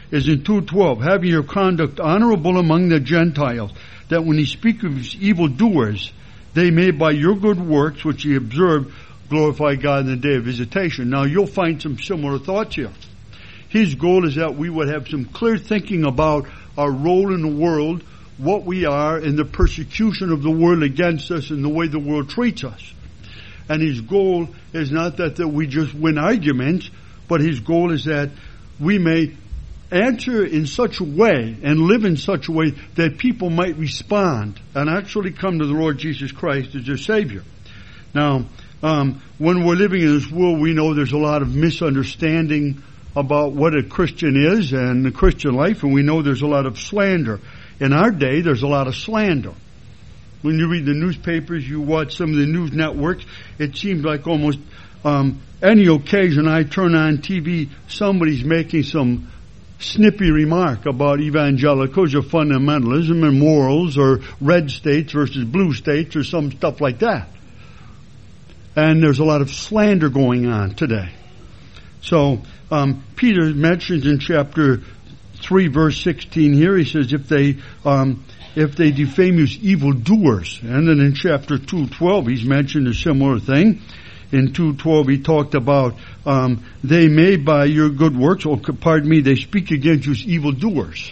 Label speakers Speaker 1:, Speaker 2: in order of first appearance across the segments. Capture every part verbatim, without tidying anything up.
Speaker 1: is in two twelve, having your conduct honorable among the Gentiles, that when he speaks of his evildoers, they may by your good works, which ye observe, glorify God in the day of visitation. Now you'll find some similar thoughts here. His goal is that we would have some clear thinking about our role in the world, what we are, and the persecution of the world against us, and the way the world treats us. And his goal is not that, that we just win arguments, but his goal is that we may answer in such a way and live in such a way that people might respond and actually come to the Lord Jesus Christ as their Savior. Now, um, when we're living in this world, we know there's a lot of misunderstanding about what a Christian is and the Christian life, and we know there's a lot of slander. In our day, there's a lot of slander. When you read the newspapers, you watch some of the news networks, it seems like almost um, any occasion I turn on T V, somebody's making some snippy remark about evangelicals or fundamentalism and morals or red states versus blue states or some stuff like that. And there's a lot of slander going on today. So um, Peter mentions in chapter three, verse sixteen here, he says, if they um, if they defame you as evildoers. And then in chapter two twelve, he's mentioned a similar thing. In two twelve, he talked about um, they may by your good works, or pardon me, they speak against you as evildoers.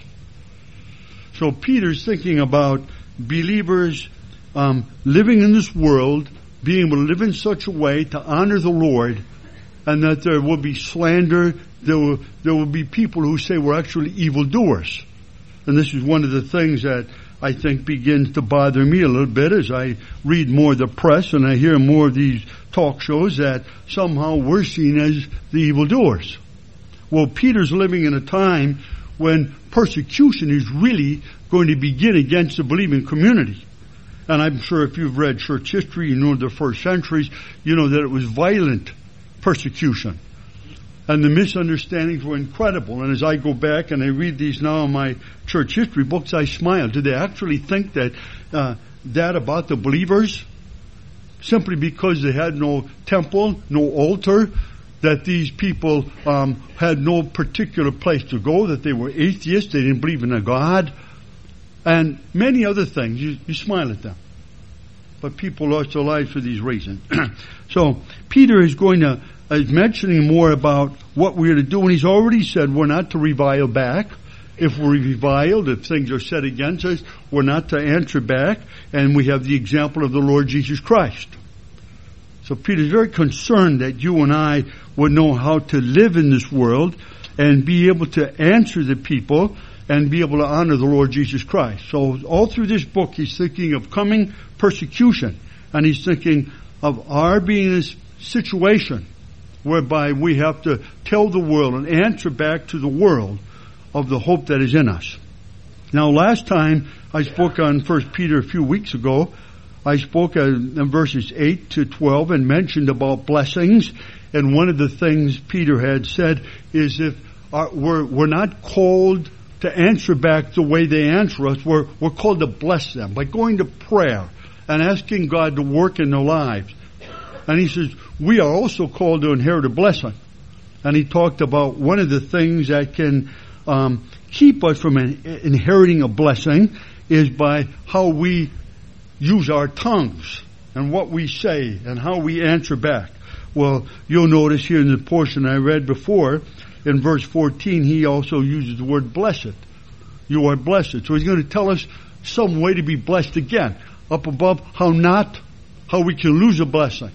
Speaker 1: So Peter's thinking about believers um, living in this world, being able to live in such a way to honor the Lord, and that there will be slander. There will, there will be people who say we're actually evildoers. And this is one of the things that I think begins to bother me a little bit as I read more of the press and I hear more of these talk shows, that somehow we're seen as the evildoers. Well, Peter's living in a time when persecution is really going to begin against the believing community. And I'm sure if you've read church history, you know the first centuries, you know that it was violent persecution. And the misunderstandings were incredible. And as I go back and I read these now in my church history books, I smile. Do they actually think that uh, that about the believers? Simply because they had no temple, no altar, that these people um, had no particular place to go, that they were atheists, they didn't believe in a God, and many other things. You, you smile at them. But people lost their lives for these reasons. So Peter is going to is mentioning more about what we're to do, and he's already said we're not to revile back. If we're reviled, if things are said against us, we're not to answer back, and we have the example of the Lord Jesus Christ. So Peter's very concerned that you and I would know how to live in this world and be able to answer the people and be able to honor the Lord Jesus Christ. So all through this book, he's thinking of coming persecution, and he's thinking of our being in this situation whereby we have to tell the world and answer back to the world of the hope that is in us. Now, last time I spoke on First Peter a few weeks ago, I spoke in verses eight to twelve and mentioned about blessings. And one of the things Peter had said is if our, we're, we're not called to answer back the way they answer us, we're, we're called to bless them by going to prayer and asking God to work in their lives. And he says, we are also called to inherit a blessing. And he talked about one of the things that can um, keep us from in, inheriting a blessing is by how we use our tongues and what we say and how we answer back. Well, you'll notice here in the portion I read before, in verse fourteen, he also uses the word blessed. You are blessed. So he's going to tell us some way to be blessed again. Up above, how not, how we can lose a blessing.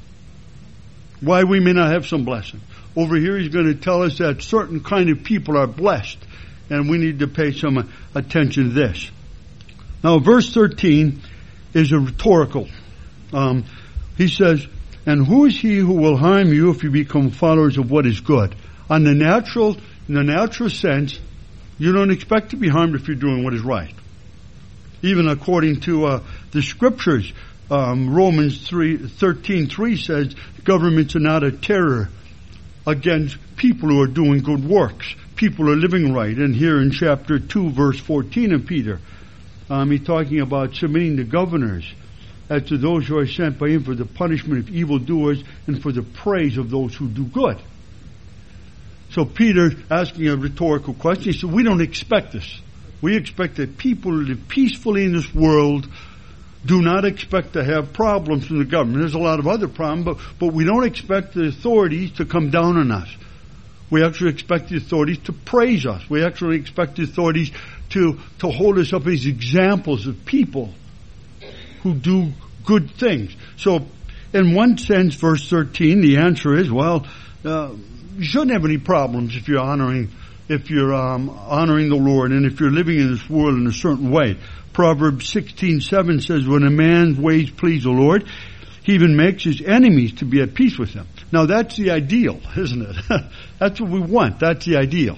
Speaker 1: Why we may not have some blessing. Over here he's going to tell us that certain kind of people are blessed, and we need to pay some attention to this. Now verse thirteen is a rhetorical. Um, he says, and who is he who will harm you if you become followers of what is good? On the natural, in the natural sense, you don't expect to be harmed if you're doing what is right. Even according to uh, the scriptures, Um, Romans three thirteen three says governments are not a terror against people who are doing good works. People are living right. And here in chapter two, verse fourteen of Peter, um, he's talking about submitting to governors as to those who are sent by him for the punishment of evildoers and for the praise of those who do good. So Peter, asking a rhetorical question, he said, we don't expect this. We expect that people who live peacefully in this world do not expect to have problems from the government. There's a lot of other problems, but, but we don't expect the authorities to come down on us. We actually expect the authorities to praise us. We actually expect the authorities to, to hold us up as examples of people who do good things. So, in one sense, verse thirteen, the answer is, well, uh, you shouldn't have any problems if you're honoring, if you're um, honoring the Lord, and if you're living in this world in a certain way. Proverbs sixteen seven says, when a man's ways please the Lord, he even makes his enemies to be at peace with him. Now that's the ideal, isn't it? That's what we want. That's the ideal.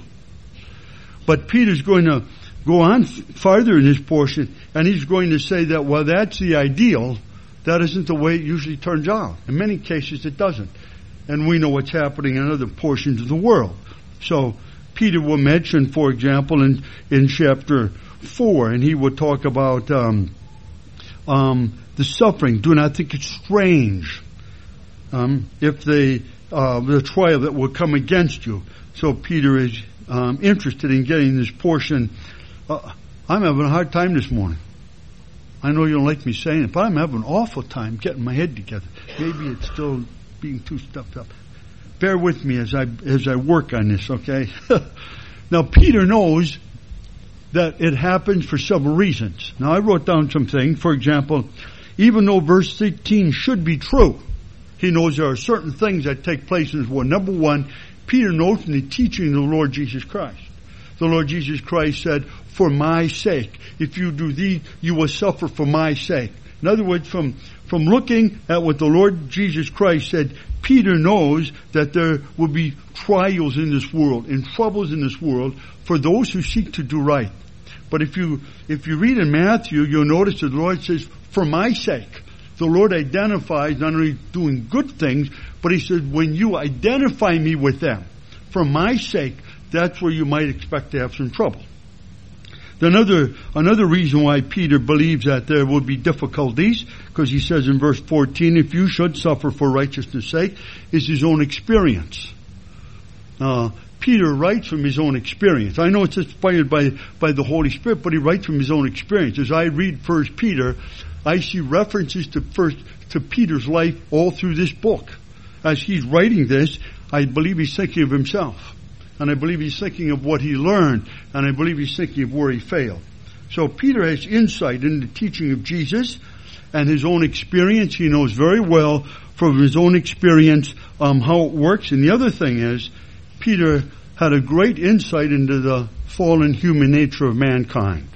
Speaker 1: But Peter's going to go on farther in this portion, and he's going to say that, well, that's the ideal. That isn't the way it usually turns out. In many cases, it doesn't. And we know what's happening in other portions of the world. So Peter will mention, for example, in, in chapter four, and he will talk about um, um, the suffering. Do not think it's strange um, if the uh, the trial that will come against you. So Peter is um, interested in getting this portion. Uh, I'm having a hard time this morning. I know you don't like me saying it, but I'm having an awful time getting my head together. Maybe it's still being too stuffed up. Bear with me as I as I work on this, okay? Now, Peter knows that it happens for several reasons. Now, I wrote down some things. For example, even though verse thirteen should be true, he knows there are certain things that take place in this world. Number one, Peter knows from the teaching of the Lord Jesus Christ. The Lord Jesus Christ said, for my sake. If you do these, you will suffer for my sake. In other words, from, from looking at what the Lord Jesus Christ said, Peter knows that there will be trials in this world and troubles in this world for those who seek to do right. But if you, if you read in Matthew, you'll notice that the Lord says, for my sake. The Lord identifies not only doing good things, but he says, when you identify me with them, for my sake, that's where you might expect to have some trouble. Another, another reason why Peter believes that there will be difficulties, because he says in verse fourteen, if you should suffer for righteousness' sake, is his own experience. Uh, Peter writes from his own experience. I know it's inspired by, by the Holy Spirit, but he writes from his own experience. As I read First Peter, I see references to first, to Peter's life all through this book. As he's writing this, I believe he's thinking of himself. And I believe he's thinking of what he learned. And I believe he's thinking of where he failed. So Peter has insight into the teaching of Jesus and his own experience. He knows very well from his own experience um, how it works. And the other thing is, Peter had a great insight into the fallen human nature of mankind.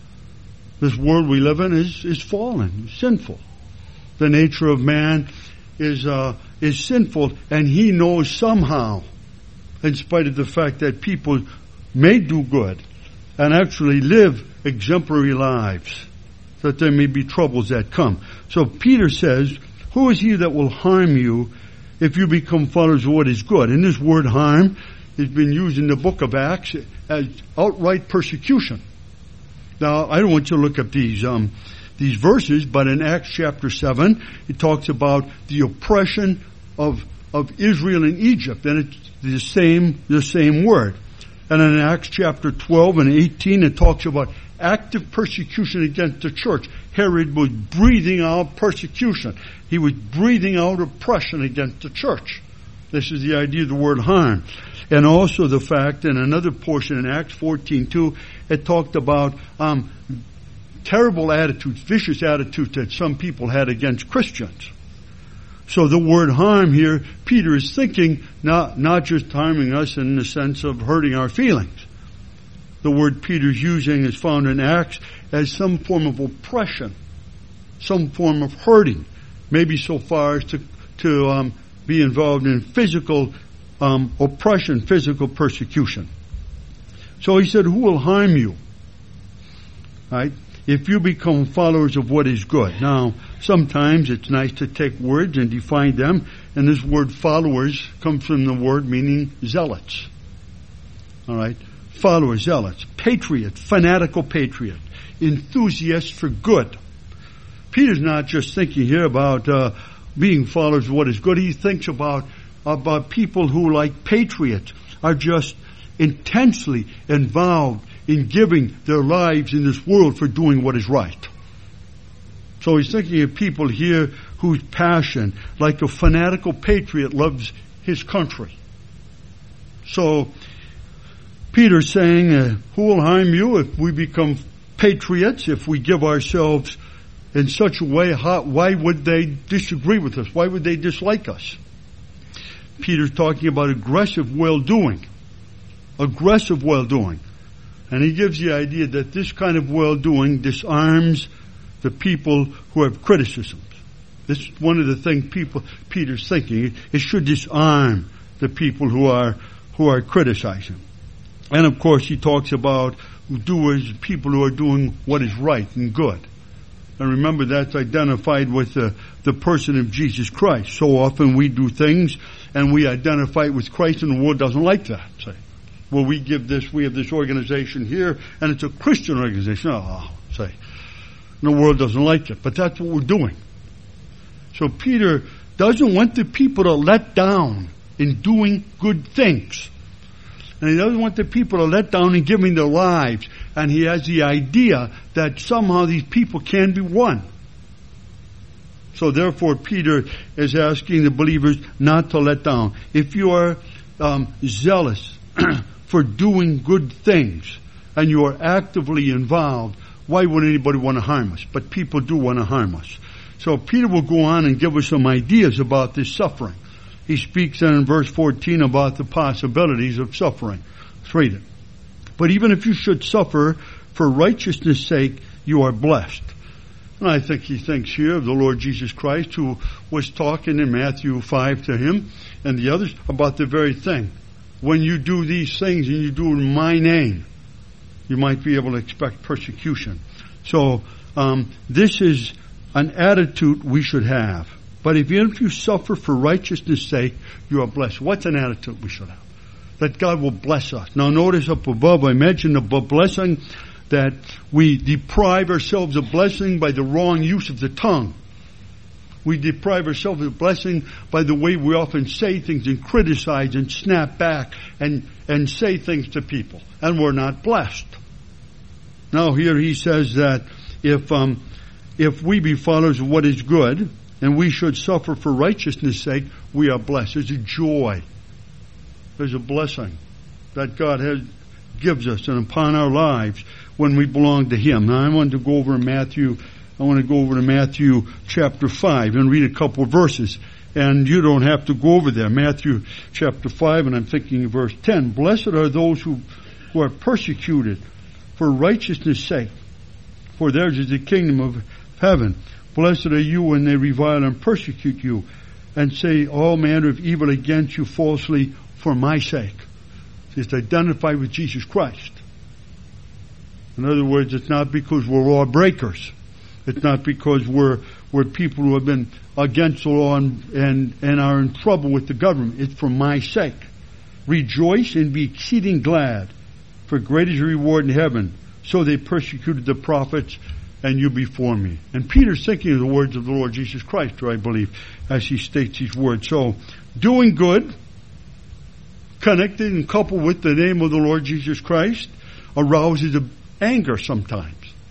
Speaker 1: This world we live in is, is fallen, sinful. The nature of man is uh, is sinful, and he knows somehow, in spite of the fact that people may do good and actually live exemplary lives, that there may be troubles that come. So Peter says, who is he that will harm you if you become followers of what is good? And this word harm has been used in the book of Acts as outright persecution. Now, I don't want you to look up these um, these verses, but in Acts chapter seven, it talks about the oppression of of Israel in Egypt, and it's the same the same word. And in Acts chapter twelve and eighteen, it talks about active persecution against the church. Herod was breathing out persecution. He was breathing out oppression against the church. This is the idea of the word harm. And also the fact, in another portion in Acts fourteen two, it talked about um, terrible attitudes, vicious attitudes that some people had against Christians. So the word harm here, Peter is thinking not, not just harming us in the sense of hurting our feelings. The word Peter's using is found in Acts as some form of oppression, some form of hurting, maybe so far as to, to um, be involved in physical um, oppression, physical persecution. So he said, who will harm you? Right? If you become followers of what is good. Now, sometimes it's nice to take words and define them, and this word followers comes from the word meaning zealots. All right? Followers, zealots, patriot, fanatical patriot, enthusiast for good. Peter's not just thinking here about uh, being followers of what is good. He thinks about about people who, like patriots, are just intensely involved in giving their lives in this world for doing what is right. So he's thinking of people here whose passion, like a fanatical patriot, loves his country. So Peter's saying, uh, who will harm you if we become patriots, if we give ourselves in such a way? How, why would they disagree with us? Why would they dislike us? Peter's talking about aggressive well-doing. Aggressive well-doing. And he gives the idea that this kind of well-doing disarms the people who have criticisms. This is one of the things people Peter's thinking. It should disarm the people who are who are criticizing. And of course he talks about doers, people who are doing what is right and good. And remember, that's identified with the, the person of Jesus Christ. So often we do things and we identify it with Christ, and the world doesn't like that. Say, well, we give this, we have this organization here, and it's a Christian organization. Oh, say, the world doesn't like it. But that's what we're doing. So Peter doesn't want the people to let down in doing good things. And he doesn't want the people to let down in giving their lives. And he has the idea that somehow these people can be won. So therefore Peter is asking the believers not to let down. If you are um, zealous for doing good things and you are actively involved, why would anybody want to harm us? But people do want to harm us. So Peter will go on and give us some ideas about this suffering. He speaks then in verse fourteen about the possibilities of suffering. Let's read it. But even if you should suffer for righteousness' sake, you are blessed. And I think he thinks here of the Lord Jesus Christ, who was talking in Matthew five to him and the others about the very thing. When you do these things and you do it in my name, you might be able to expect persecution. So um, this is an attitude we should have. But if even if you suffer for righteousness' sake, you are blessed. What's an attitude we should have? That God will bless us. Now notice up above I mentioned about blessing, that we deprive ourselves of blessing by the wrong use of the tongue. We deprive ourselves of blessing by the way we often say things and criticize and snap back and, and say things to people. And we're not blessed. Now here he says that if um, if we be followers of what is good, and we should suffer for righteousness' sake, we are blessed. There's a joy. There's a blessing that God has gives us and upon our lives when we belong to Him. Now I want to go over Matthew, I want to go over to Matthew chapter five and read a couple of verses. And you don't have to go over there. Matthew chapter five, and I'm thinking of verse ten. Blessed are those who, who are persecuted for righteousness' sake, for theirs is the kingdom of heaven. Blessed are you when they revile and persecute you, and say all manner of evil against you falsely for my sake. It's identified with Jesus Christ. In other words, it's not because we're law breakers. It's not because we're we're people who have been against the law and, and, and are in trouble with the government. It's for my sake. Rejoice and be exceeding glad, for great is your reward in heaven. So they persecuted the prophets and you before me. And Peter's thinking of the words of the Lord Jesus Christ, I believe, as he states these words. So, doing good, connected and coupled with the name of the Lord Jesus Christ, arouses anger sometimes.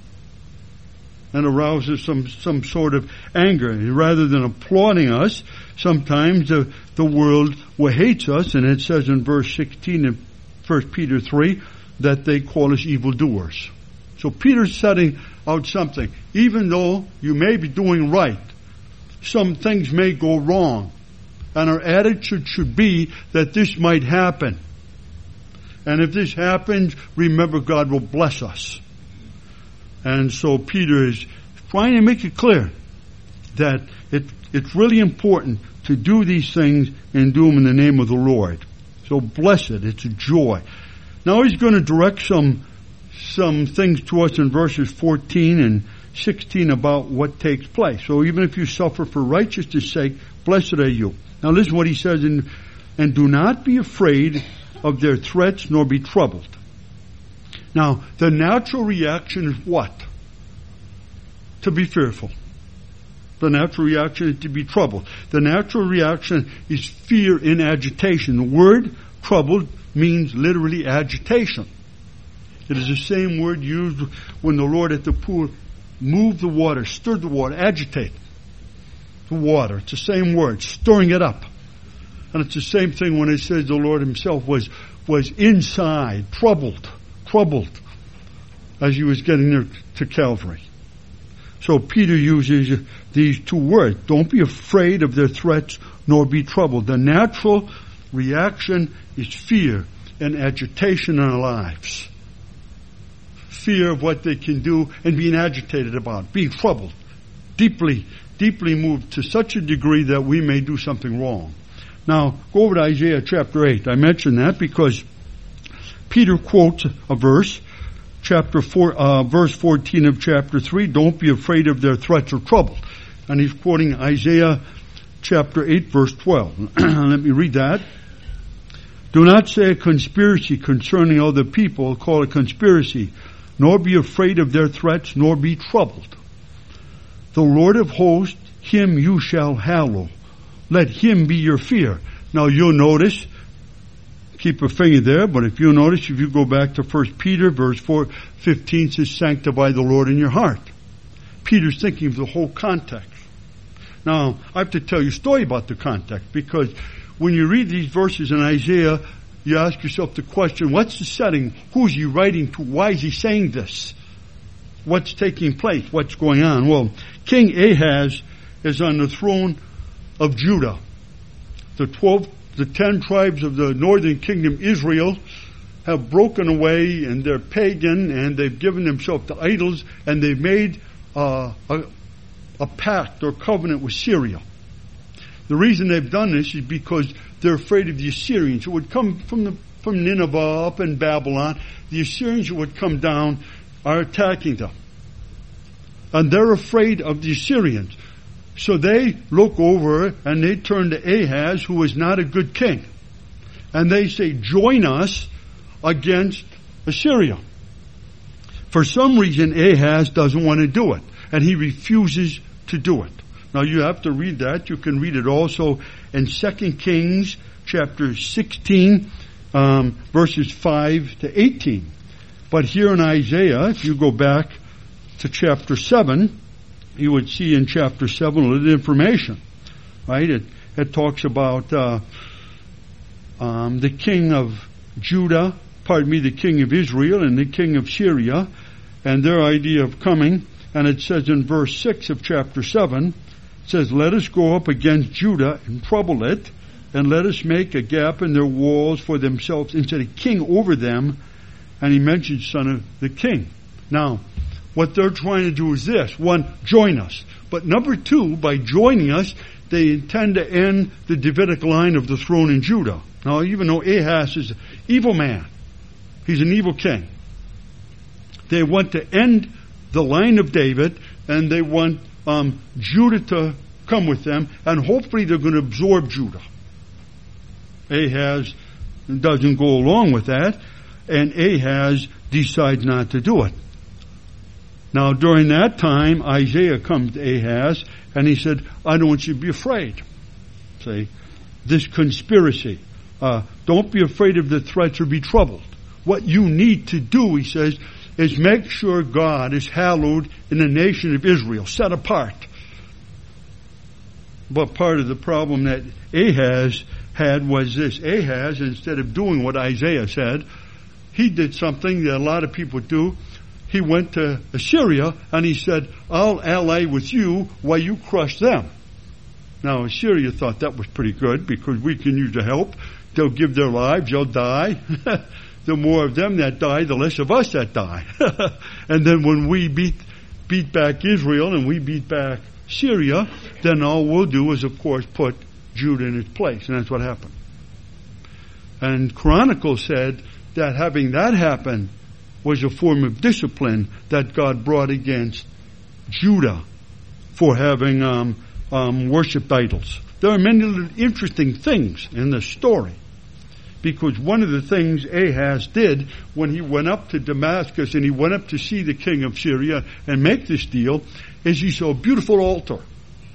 Speaker 1: And arouses some, some sort of anger. And rather than applauding us, sometimes the, the world will hate us. And it says in verse sixteen of First Peter three that they call us evildoers. So Peter's setting out something. Even though you may be doing right, some things may go wrong. And our attitude should be that this might happen. And if this happens, remember God will bless us. And so Peter is trying to make it clear that it, it's really important to do these things and do them in the name of the Lord. So blessed, it's a joy. Now he's going to direct some some things to us in verses fourteen and sixteen about what takes place. So even if you suffer for righteousness' sake, blessed are you. Now listen what he says, in, and do not be afraid of their threats nor be troubled. Now, the natural reaction is what? To be fearful. The natural reaction is to be troubled. The natural reaction is fear and agitation. The word troubled means literally agitation. It is the same word used when the Lord at the pool moved the water, stirred the water, agitate the water. It's the same word, stirring it up. And it's the same thing when it says the Lord himself was, was inside, troubled, troubled, as he was getting there to Calvary. So Peter uses these two words. Don't be afraid of their threats, nor be troubled. The natural reaction is fear and agitation in our lives. Fear of what they can do and being agitated about, being troubled, deeply, deeply moved to such a degree that we may do something wrong. Now, go over to Isaiah chapter eight. I mention that because Peter quotes a verse, chapter four, uh, verse fourteen of chapter three. Don't be afraid of their threats or trouble. And he's quoting Isaiah chapter eight, verse twelve. Let me read that. Do not say a conspiracy concerning other people, call it conspiracy, nor be afraid of their threats, nor be troubled. The Lord of hosts, him you shall hallow. Let him be your fear. Now you'll notice, keep a finger there, but if you notice, if you go back to First Peter, verse four, fifteen says, sanctify the Lord in your heart. Peter's thinking of the whole context. Now, I have to tell you a story about the context, because when you read these verses in Isaiah, you ask yourself the question, what's the setting? Who's he writing to? Why is he saying this? What's taking place? What's going on? Well, King Ahaz is on the throne of Judah. The twelve, the ten tribes of the northern kingdom, Israel, have broken away and they're pagan and they've given themselves to idols and they've made uh, a, a pact or covenant with Syria. The reason they've done this is because they're afraid of the Assyrians who would come from the from Nineveh up in Babylon. The Assyrians who would come down are attacking them. And they're afraid of the Assyrians. So they look over and they turn to Ahaz, who is not a good king. And they say, join us against Assyria. For some reason, Ahaz doesn't want to do it. And he refuses to do it. Now you have to read that. You can read it also in Second Kings chapter sixteen, um, verses five to eighteen. But here in Isaiah, if you go back to chapter seven, you would see in chapter seven a little information, right? It, it talks about uh, um, the king of Judah, pardon me, the king of Israel and the king of Syria, and their idea of coming. And it says in verse six of chapter seven, it says, let us go up against Judah and trouble it, and let us make a gap in their walls for themselves, instead of king over them. And he mentions son of the king. Now, what they're trying to do is this. One, join us. But number two, by joining us, they intend to end the Davidic line of the throne in Judah. Now, even though Ahaz is an evil man, he's an evil king, they want to end the line of David, and they want um, Judah to come with them, and hopefully they're going to absorb Judah. Ahaz doesn't go along with that, and Ahaz decides not to do it. Now, during that time, Isaiah comes to Ahaz, and he said, I don't want you to be afraid. See, this conspiracy. Uh, don't be afraid of the threats or be troubled. What you need to do, he says, is make sure God is hallowed in the nation of Israel, set apart. But part of the problem that Ahaz had was this. Ahaz, instead of doing what Isaiah said, he did something that a lot of people do. He went to Assyria and he said, I'll ally with you while you crush them. Now Assyria thought that was pretty good because we can use the help. They'll give their lives, they'll die. The more of them that die, the less of us that die. And then when we beat beat back Israel and we beat back Syria, then all we'll do is, of course, put Judah in its place. And that's what happened. And Chronicles said that having that happen was a form of discipline that God brought against Judah for having um, um, worshipped idols. There are many little interesting things in this story. Because one of the things Ahaz did when he went up to Damascus and he went up to see the king of Syria and make this deal is he saw a beautiful altar.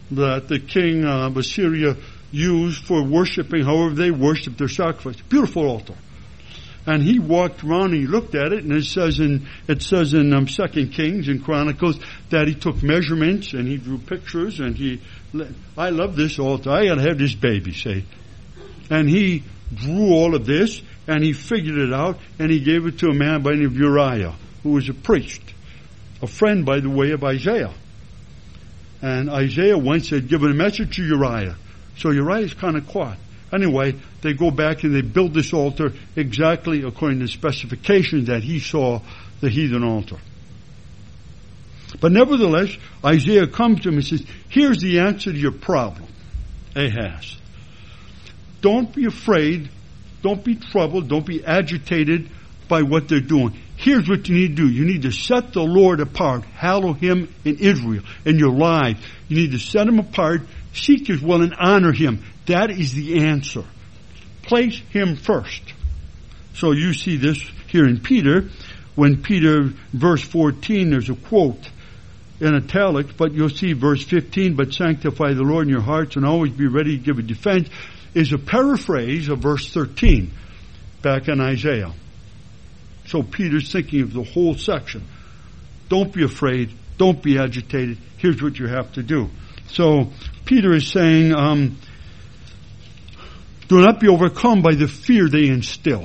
Speaker 1: that the king of Assyria used for worshiping, however they worshiped their sacrifice. Beautiful altar. And he walked around and he looked at it, and it says in it says in um, Second Kings and Chronicles that he took measurements and he drew pictures, and he, I love this altar. I gotta have this baby, say. And he drew all of this, and he figured it out, and he gave it to a man by the name of Uriah, who was a priest, a friend, by the way, of Isaiah. And Isaiah once had given a message to Uriah. So Uriah's kind of caught. Anyway, they go back and they build this altar exactly according to the specifications that he saw the heathen altar. But nevertheless, Isaiah comes to him and says, here's the answer to your problem, Ahaz. Don't be afraid. Don't be troubled. Don't be agitated by what they're doing. Here's what you need to do. You need to set the Lord apart. Hallow him in Israel, in your life. You need to set him apart. Seek his will and honor him. That is the answer. Place him first. So you see this here in Peter. When Peter, verse fourteen, there's a quote in italics, but you'll see verse fifteen, but sanctify the Lord in your hearts and always be ready to give a defense, is a paraphrase of verse thirteen back in Isaiah. So Peter's thinking of the whole section. Don't be afraid. Don't be agitated. Here's what you have to do. So Peter is saying, um, do not be overcome by the fear they instill.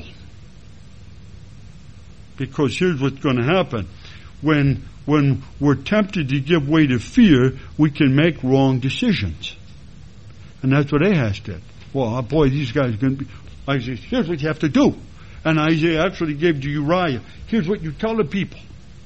Speaker 1: Because here's what's going to happen. When, when we're tempted to give way to fear, we can make wrong decisions. And that's what Ahaz did. Well, boy, these guys are going to be... Isaiah, here's what you have to do. And Isaiah actually gave to Uriah, here's what you tell the people.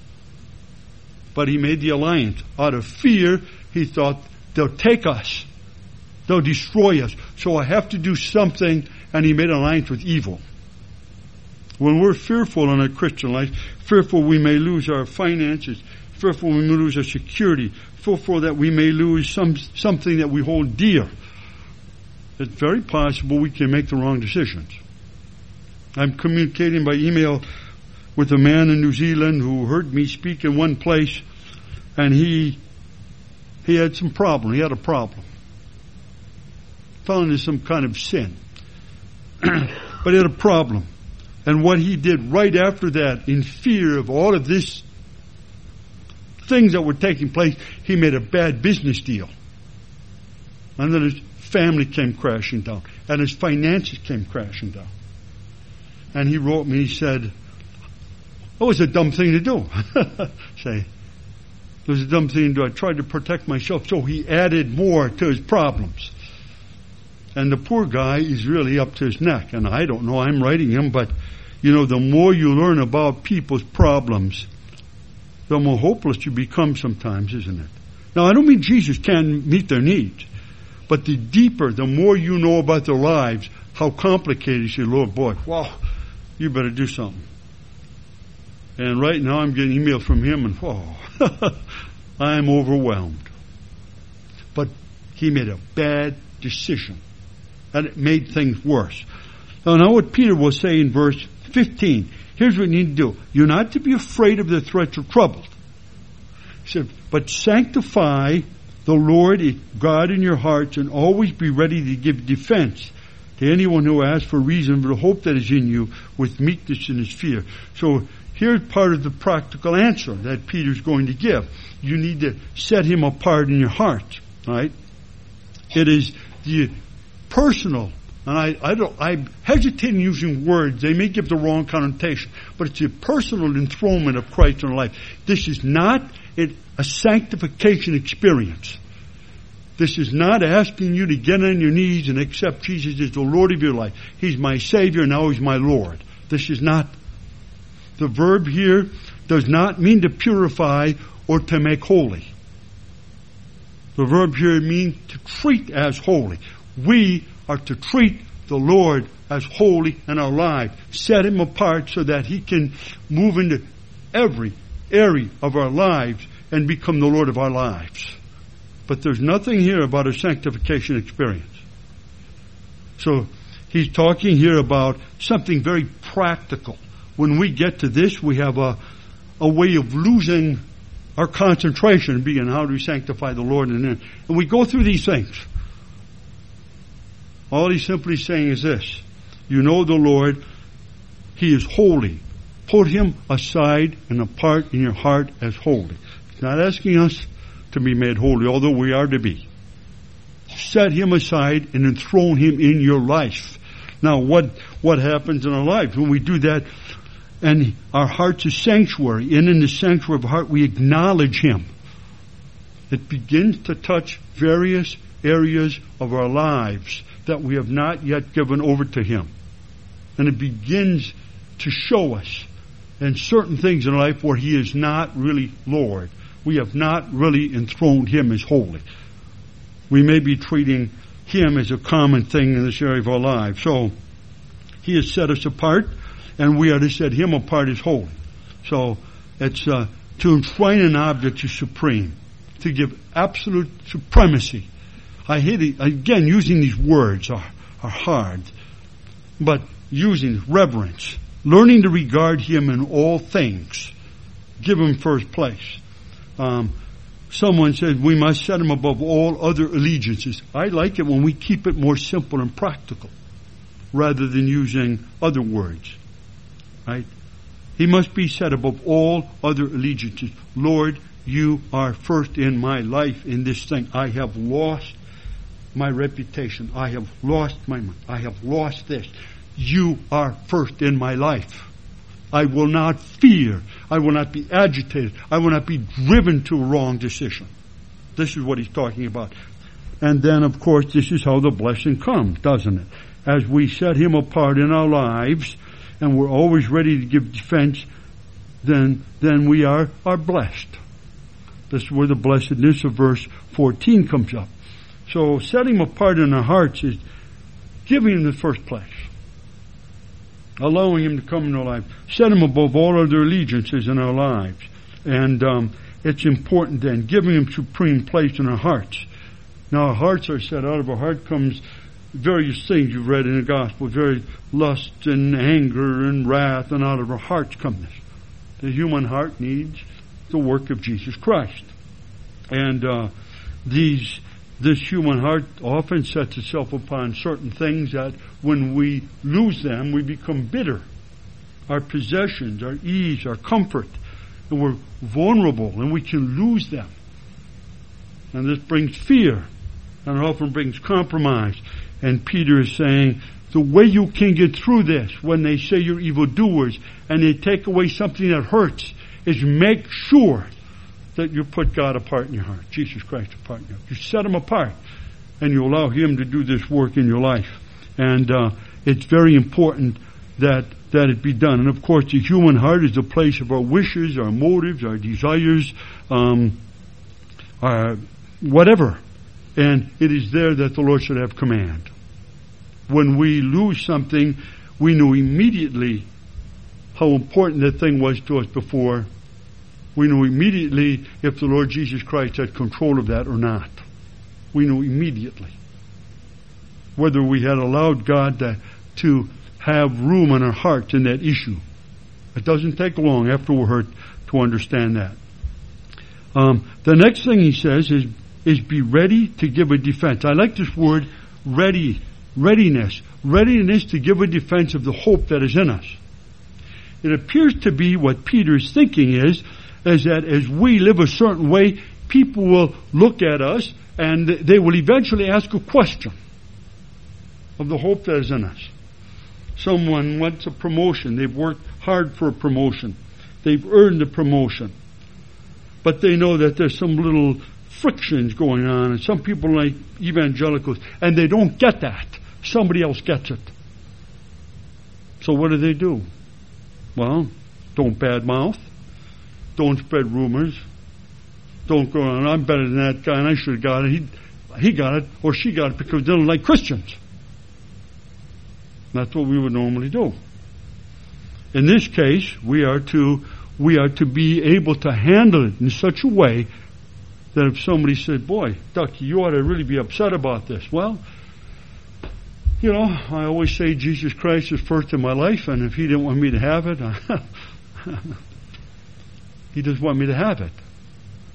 Speaker 1: But he made the alliance. Out of fear, he thought, they'll take us. They'll destroy us. So I have to do something, and he made an alliance with evil. When we're fearful in our Christian life, fearful we may lose our finances, fearful we may lose our security, fearful that we may lose some something that we hold dear, it's very possible we can make the wrong decisions. I'm communicating by email with a man in New Zealand who heard me speak in one place, and he he had some problem. He had a problem. Fell into some kind of sin. But he had a problem. And what he did right after that, in fear of all of this things that were taking place, he made a bad business deal. And then his family came crashing down. And his finances came crashing down. And he wrote me, he said, it was a dumb thing to do. Say, it was a dumb thing to do. I tried to protect myself. So he added more to his problems. And the poor guy is really up to his neck. And I don't know, I'm writing him, but, you know, the more you learn about people's problems, the more hopeless you become sometimes, isn't it? Now, I don't mean Jesus can't meet their needs. But the deeper, the more you know about their lives, how complicated you say, Lord, boy, wow, you better do something. And right now I'm getting email from him, and whoa, I'm overwhelmed. But he made a bad decision, and it made things worse. Now, now what Peter will say in verse fifteen, here's what you need to do. You're not to be afraid of the threats of trouble. He said, but sanctify the Lord God in your hearts, and always be ready to give defense to anyone who asks for reason for the hope that is in you with meekness and his fear. So here's part of the practical answer that Peter's going to give. You need to set him apart in your heart, right? It is the personal, and I, I don't, I hesitate in using words. They may give the wrong connotation, but it's the personal enthronement of Christ in our life. This is not a sanctification experience. This is not asking you to get on your knees and accept Jesus as the Lord of your life. He's my Savior, now He's my Lord. This is not. The verb here does not mean to purify or to make holy. The verb here means to treat as holy. We are to treat the Lord as holy in our life. Set Him apart so that He can move into every area of our lives and become the Lord of our lives. But there's nothing here about a sanctification experience. So he's talking here about something very practical. When we get to this, we have a, a way of losing our concentration being how do we sanctify the Lord. And, then, and we go through these things. All he's simply saying is this. You know the Lord, he is holy. Put him aside and apart in your heart as holy. He's not asking us to be made holy, although we are to be. Set him aside and enthrone him in your life. Now, what what happens in our life when we do that? And our heart's a sanctuary, and in the sanctuary of our heart, we acknowledge him. It begins to touch various areas of our lives that we have not yet given over to him. And it begins to show us in certain things in life where he is not really Lord. We have not really enthroned him as holy. We may be treating him as a common thing in this area of our lives. So, he has set us apart, and we are to set him apart as holy. So, it's uh, to enshrine an object as supreme, to give absolute supremacy. I hate it. Again, using these words are, are hard, but using reverence, learning to regard him in all things, give him first place. Um, someone said we must set him above all other allegiances. I like it when we keep it more simple and practical, rather than using other words. Right? He must be set above all other allegiances. Lord, you are first in my life in this thing. I have lost my reputation. I have lost my mind. I have lost this. You are first in my life. I will not fear. I will not be agitated. I will not be driven to a wrong decision. This is what he's talking about. And then, of course, this is how the blessing comes, doesn't it? As we set him apart in our lives, and we're always ready to give defense, then then we are, are blessed. This is where the blessedness of verse fourteen comes up. So setting him apart in our hearts is giving him the first place. Allowing him to come into our life. Set him above all other allegiances in our lives. And um, it's important then, giving him supreme place in our hearts. Now our hearts are set. Out of our heart comes various things you've read in the gospel. Very lust and anger and wrath, and out of our hearts come this. The human heart needs the work of Jesus Christ. And uh, these This human heart often sets itself upon certain things that when we lose them, we become bitter. Our possessions, our ease, our comfort, and we're vulnerable, and we can lose them. And this brings fear, and it often brings compromise. And Peter is saying, the way you can get through this, when they say you're evildoers, and they take away something that hurts, is make sure that you put God apart in your heart, Jesus Christ apart in your heart. You set him apart, and you allow him to do this work in your life. And uh, it's very important that that it be done. And of course, the human heart is the place of our wishes, our motives, our desires, um, our whatever. And it is there that the Lord should have command. When we lose something, we know immediately how important that thing was to us before. We know immediately if the Lord Jesus Christ had control of that or not. We know immediately. Whether we had allowed God to, to have room in our hearts in that issue. It doesn't take long after we're hurt to understand that. Um, the next thing he says is, is be ready to give a defense. I like this word, ready, readiness. Readiness to give a defense of the hope that is in us. It appears to be what Peter is thinking is, is that as we live a certain way, people will look at us and they will eventually ask a question of the hope that is in us. Someone wants a promotion. They've worked hard for a promotion. They've earned the promotion. But they know that there's some little frictions going on, and some people like evangelicals, and they don't get that. Somebody else gets it. So what do they do? Well, don't badmouth. Don't spread rumors. Don't go on, I'm better than that guy and I should have got it. He, he got it or she got it because they don't like Christians. That's what we would normally do. In this case, we are to we are to be able to handle it in such a way that if somebody said, boy, Ducky, you ought to really be upset about this. Well, you know, I always say Jesus Christ is first in my life, and if he didn't want me to have it, He doesn't want me to have it.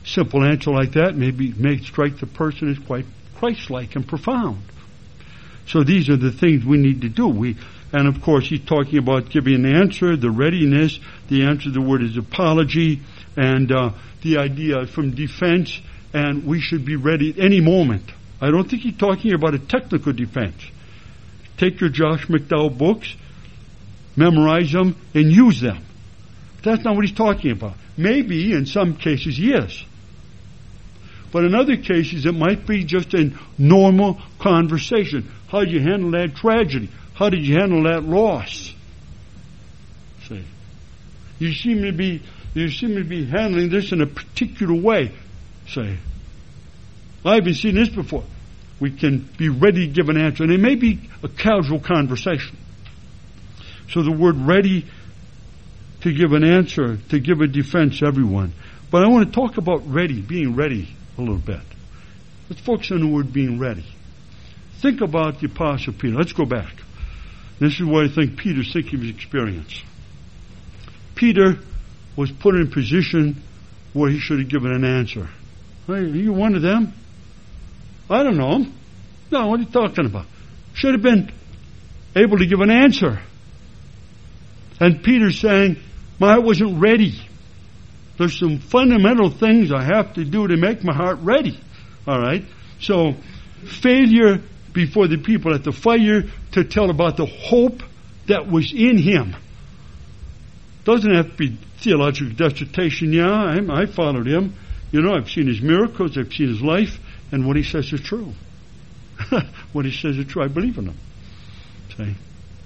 Speaker 1: simple answer like that maybe may strike the person as quite Christ-like and profound. So these are the things we need to do. We, and of course, he's talking about giving an answer, the readiness. The answer to the word is apology, and uh, the idea from defense, and we should be ready at any moment. I don't think he's talking about a technical defense. Take your Josh McDowell books, memorize them, and use them. That's not what he's talking about. Maybe in some cases, yes. But in other cases, it might be just a normal conversation. How did you handle that tragedy? How did you handle that loss? See, you seem to be you seem to be handling this in a particular way. Say, I haven't seen this before. We can be ready to give an answer, and it may be a casual conversation. So the word "ready" to give an answer, to give a defense, everyone. But I want to talk about ready, being ready a little bit. Let's focus on the word being ready. Think about the Apostle Peter. Let's go back. This is what I think Peter's thinking of his experience. Peter was put in a position where he should have given an answer. Hey, are you one of them? I don't know. No, what are you talking about? Should have been able to give an answer. And Peter's saying, my heart wasn't ready. There's some fundamental things I have to do to make my heart ready. All right? So, failure before the people at the fire to tell about the hope that was in him. Doesn't have to be theological dissertation. Yeah, I, I followed him. You know, I've seen his miracles, I've seen his life, and what he says is true. What he says is true. I believe in him. See?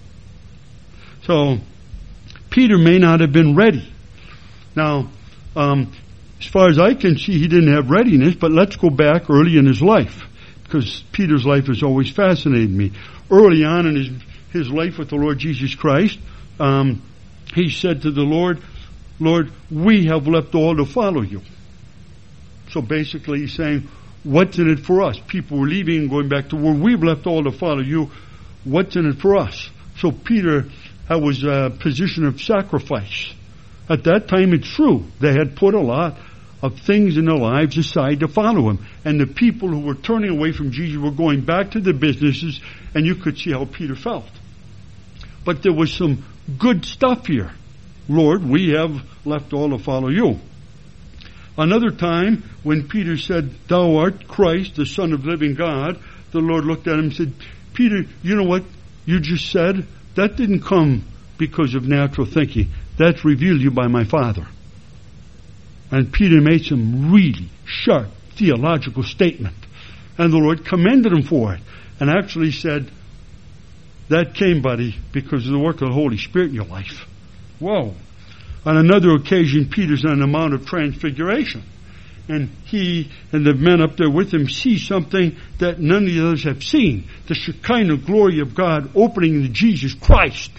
Speaker 1: So, Peter may not have been ready. Now, um, as far as I can see, he didn't have readiness, but let's go back early in his life, because Peter's life has always fascinated me. Early on in his, his life with the Lord Jesus Christ, um, he said to the Lord, Lord, we have left all to follow you. So basically he's saying, what's in it for us? People were leaving and going back to where we've left all to follow you. What's in it for us? So Peter that was a position of sacrifice. At that time, it's true. They had put a lot of things in their lives aside to follow him. And the people who were turning away from Jesus were going back to their businesses, and you could see how Peter felt. But there was some good stuff here. Lord, we have left all to follow you. Another time, when Peter said, Thou art Christ, the Son of the living God, the Lord looked at him and said, Peter, you know what you just said? That didn't come because of natural thinking. That's revealed to you by my Father. And Peter made some really sharp theological statement. And the Lord commended him for it. And actually said, that came, buddy, because of the work of the Holy Spirit in your life. Whoa. On another occasion, Peter's on the Mount of Transfiguration. And he and the men up there with him see something that none of the others have seen. The Shekinah glory of God opening to Jesus Christ.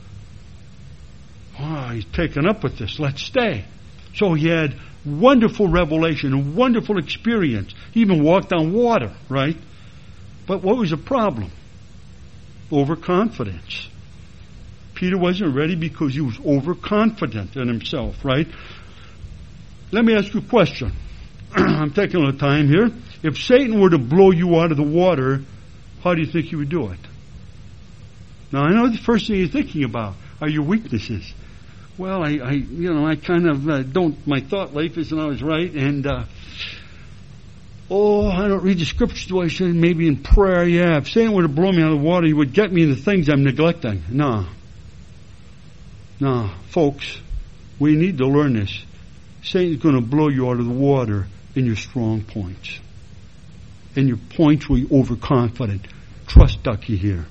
Speaker 1: Oh, he's taken up with this. Let's stay. So he had wonderful revelation, a wonderful experience. He even walked on water, right? But what was the problem? Overconfidence. Peter wasn't ready because he was overconfident in himself, right? Let me ask you a question. I'm taking a little time here. If Satan were to blow you out of the water, how do you think he would do it? Now, I know the first thing you're thinking about are your weaknesses. Well, I, I you know, I kind of uh, don't, my thought life isn't always right, and, uh, oh, I don't read the scriptures the way I should, maybe in prayer, yeah. If Satan were to blow me out of the water, he would get me into things I'm neglecting. No. No, folks, we need to learn this. Satan's going to blow you out of the water in your strong points. In your points where you're overconfident. Trust Ducky here.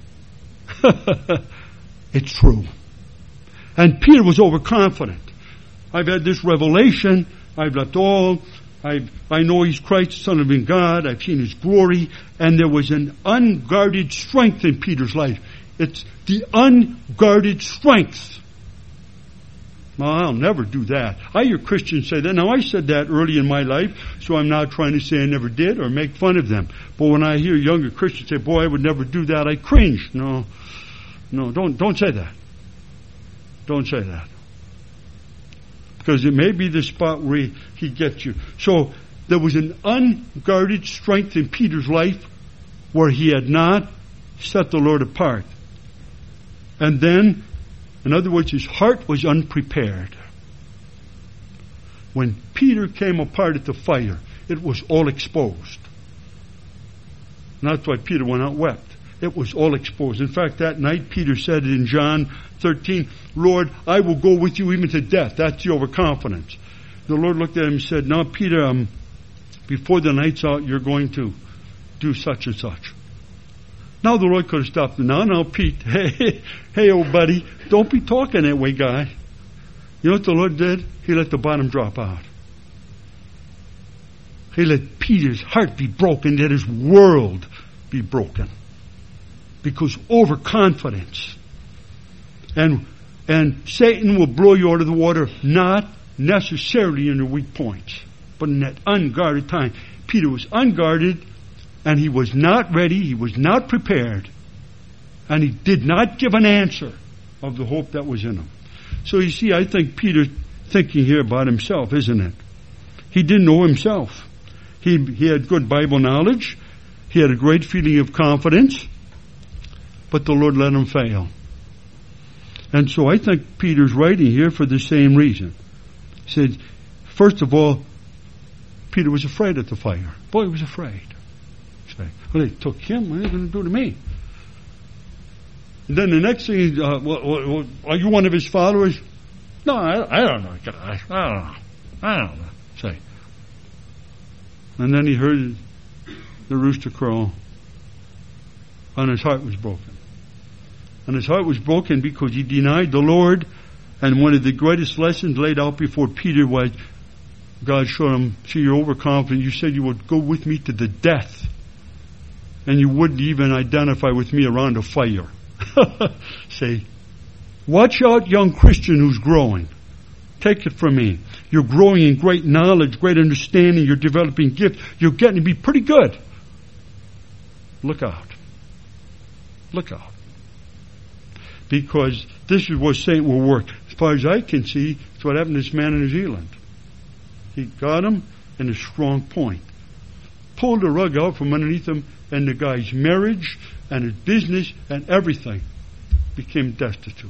Speaker 1: It's true. And Peter was overconfident. I've had this revelation. I've left all. I've, I know he's Christ, the Son of the living God. I've seen his glory. And there was an unguarded strength in Peter's life. It's the unguarded strength. Well, I'll never do that. I hear Christians say that. Now, I said that early in my life, so I'm not trying to say I never did or make fun of them. But when I hear younger Christians say, boy, I would never do that, I cringe. No, no, don't, don't say that. Don't say that. Because it may be the spot where he, he gets you. So, there was an unguarded strength in Peter's life where he had not set the Lord apart. And then, in other words, his heart was unprepared. When Peter came apart at the fire, it was all exposed. And that's why Peter went out and wept. It was all exposed. In fact, that night Peter said it in John thirteen, Lord, I will go with you even to death. That's the overconfidence. The Lord looked at him and said, now Peter, um, before the night's out, you're going to do such and such. Now the Lord could have stopped him. Now, now, Pete, hey, hey, old buddy, don't be talking that way, guy. You know what the Lord did? He let the bottom drop out. He let Peter's heart be broken, that his world be broken. Because overconfidence. And, and Satan will blow you out of the water, not necessarily in your weak points, but in that unguarded time. Peter was unguarded, and he was not ready, he was not prepared, and he did not give an answer of the hope that was in him. So you see, I think Peter's thinking here about himself, isn't it? He didn't know himself. He, he had good Bible knowledge. He had a great feeling of confidence. But the Lord let him fail. And so I think Peter's writing here for the same reason. He said, first of all, Peter was afraid at the fire. Boy, he was afraid. He said, well, they took him. What are they going to do to me? And then the next thing, uh, well, well, are you one of his followers? No, I, I don't know, guy. I don't know. I don't know. Say. And then he heard the rooster crow, and his heart was broken. And his heart was broken because he denied the Lord. And one of the greatest lessons laid out before Peter was, God showed him, see, you're overconfident. You said you would go with me to the death. And you wouldn't even identify with me around a fire. Say, watch out, young Christian who's growing. Take it from me. You're growing in great knowledge, great understanding. You're developing gift. You're getting to be pretty good. Look out. Look out. Because this is what Satan will work. As far as I can see, it's what happened to this man in New Zealand. He got him in a strong point. Pulled the rug out from underneath him, and the guy's marriage and his business and everything became destitute.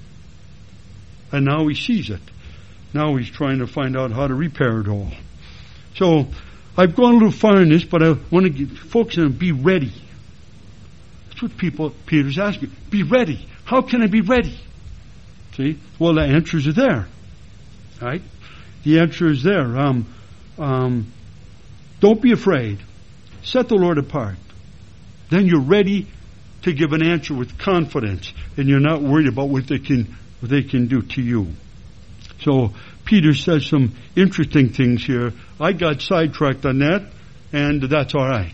Speaker 1: And now he sees it. Now he's trying to find out how to repair it all. So, I've gone a little far in this, but I want to get, focus on be ready. That's what people, Peter's asking. Be ready. How can I be ready? See? Well, the answers are there. Right? The answer is there. Um, um, don't be afraid. Set the Lord apart. Then you're ready to give an answer with confidence, and you're not worried about what they can what they can do to you. So Peter says some interesting things here. I got sidetracked on that, and that's all right.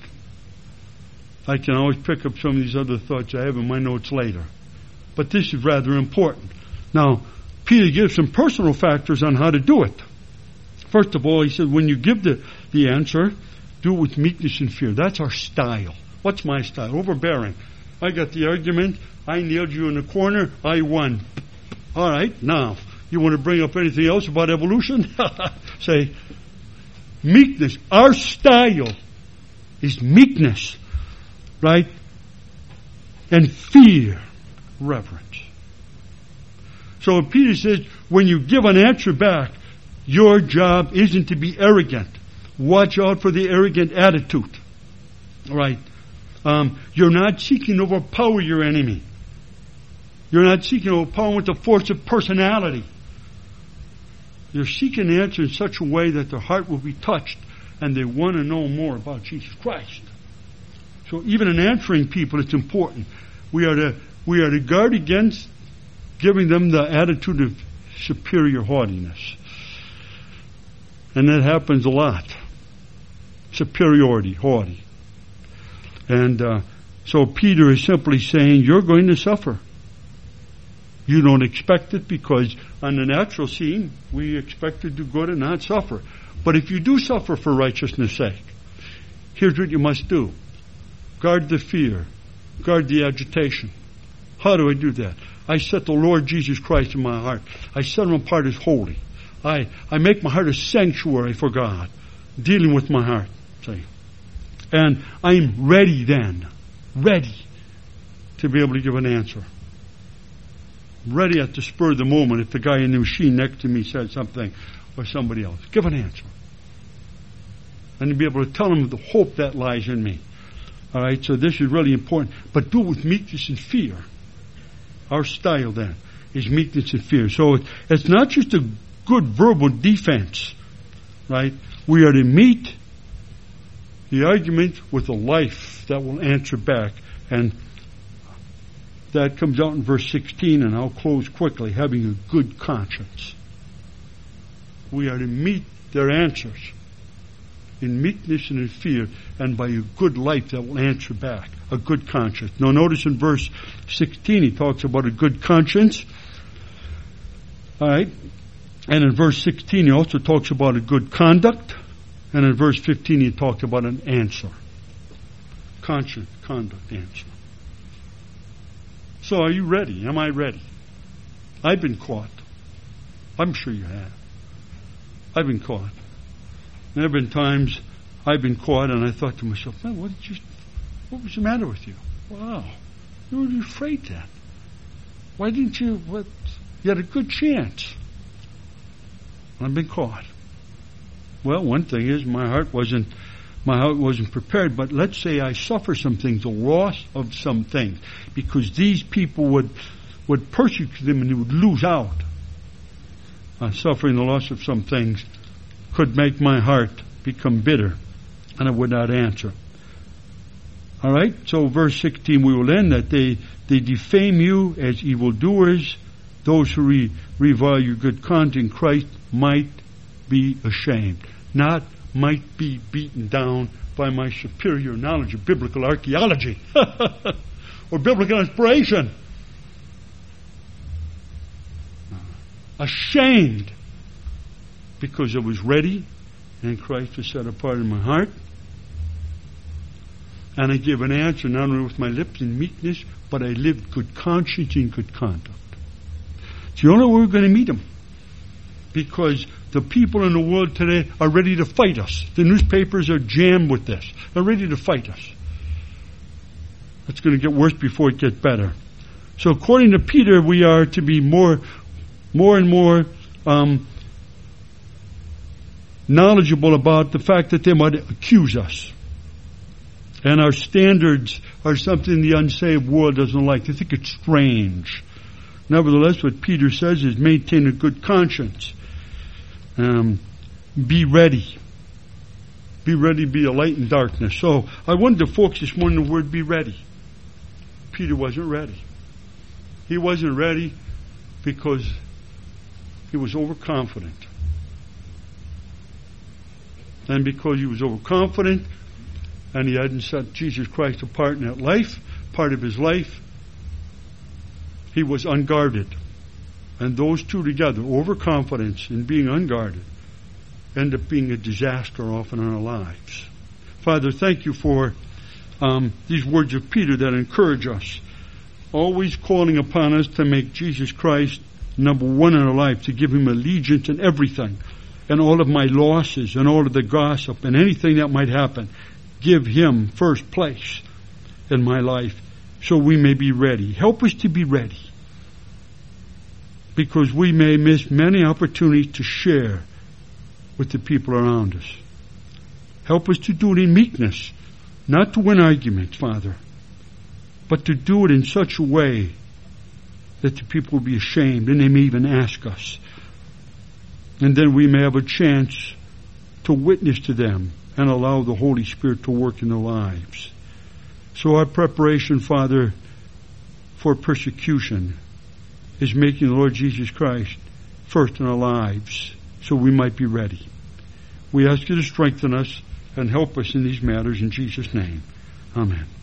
Speaker 1: I can always pick up some of these other thoughts I have in my notes later. But this is rather important. Now, Peter gives some personal factors on how to do it. First of all, he said, when you give the, the answer, do it with meekness and fear. That's our style. What's my style? Overbearing. I got the argument. I nailed you in the corner. I won. All right, now, you want to bring up anything else about evolution? Say, meekness. Our style is meekness, right? And fear, reverence. So Peter says, when you give an answer back, your job isn't to be arrogant. Watch out for the arrogant attitude. All right? Um, you're not seeking to overpower your enemy. You're not seeking to overpower with the force of personality. You're seeking an answer in such a way that their heart will be touched and they want to know more about Jesus Christ. So even in answering people, it's important. We are to, we are to guard against giving them the attitude of superior haughtiness. And that happens a lot. Superiority, haughty. And uh, so Peter is simply saying, you're going to suffer. You don't expect it because on the natural scene, we expect to do good and not suffer. But if you do suffer for righteousness' sake, here's what you must do. Guard the fear. Guard the agitation. How do I do that? I set the Lord Jesus Christ in my heart. I set him apart as holy. I, I make my heart a sanctuary for God. dealing with my heart. See? And I'm ready then, ready to be able to give an answer. Ready at the spur of the moment if the guy in the machine next to me said something or somebody else. Give an answer. And to be able to tell them the hope that lies in me. All right, so this is really important. But do it with meekness and fear. Our style then is meekness and fear. So it's not just a good verbal defense, right? We are to meet the argument with a life that will answer back. And that comes out in verse sixteen, and I'll close quickly. Having a good conscience. We are to meet their answers in meekness and in fear, and by a good life that will answer back. A good conscience. Now notice in verse sixteen he talks about a good conscience. Alright. And in verse sixteen he also talks about a good conduct. And in verse fifteen he talks about an answer. Conscience, conduct, answer. So are you ready? Am I ready? I've been caught. I'm sure you have. I've been caught. There have been times I've been caught and I thought to myself, man, what did you, what was the matter with you? Wow. You were afraid then. Why didn't you, what, you had a good chance. I've been caught. Well, one thing is my heart wasn't, my heart wasn't prepared, but let's say I suffer some things, a loss of some things, because these people would, would persecute them and they would lose out. Uh, suffering the loss of some things could make my heart become bitter, and I would not answer. All right, so verse sixteen, we will end that they they defame you as evildoers. Those who re, revile your good conduct in Christ might be ashamed, not might be beaten down by my superior knowledge of biblical archaeology or biblical inspiration. Ashamed. Because I was ready, and Christ was set apart in my heart. And I gave an answer not only with my lips in meekness, but I lived good conscience and good conduct. It's the only way we're going to meet them. Because the people in the world today are ready to fight us. The newspapers are jammed with this. They're ready to fight us. It's going to get worse before it gets better. So according to Peter, we are to be more, more and more um, knowledgeable about the fact that they might accuse us. And our standards are something the unsaved world doesn't like. They think it's strange. Nevertheless, what Peter says is maintain a good conscience. Um, be ready. Be ready to be a light in darkness. So I wanted to focus this morning on the word be ready. Peter wasn't ready. He wasn't ready because he was overconfident. And because he was overconfident and he hadn't set Jesus Christ apart in that life, part of his life, he was unguarded. And those two together, overconfidence and being unguarded, end up being a disaster often in our lives. Father, thank you for um, these words of Peter that encourage us, always calling upon us to make Jesus Christ number one in our life, to give him allegiance in everything. And all of my losses and all of the gossip and anything that might happen, give him first place in my life so we may be ready. Help us to be ready, because we may miss many opportunities to share with the people around us. Help us to do it in meekness, not to win arguments, Father, but to do it in such a way that the people will be ashamed and they may even ask us. And then we may have a chance to witness to them and allow the Holy Spirit to work in their lives. So our preparation, Father, for persecution is making the Lord Jesus Christ first in our lives so we might be ready. We ask you to strengthen us and help us in these matters in Jesus' name. Amen.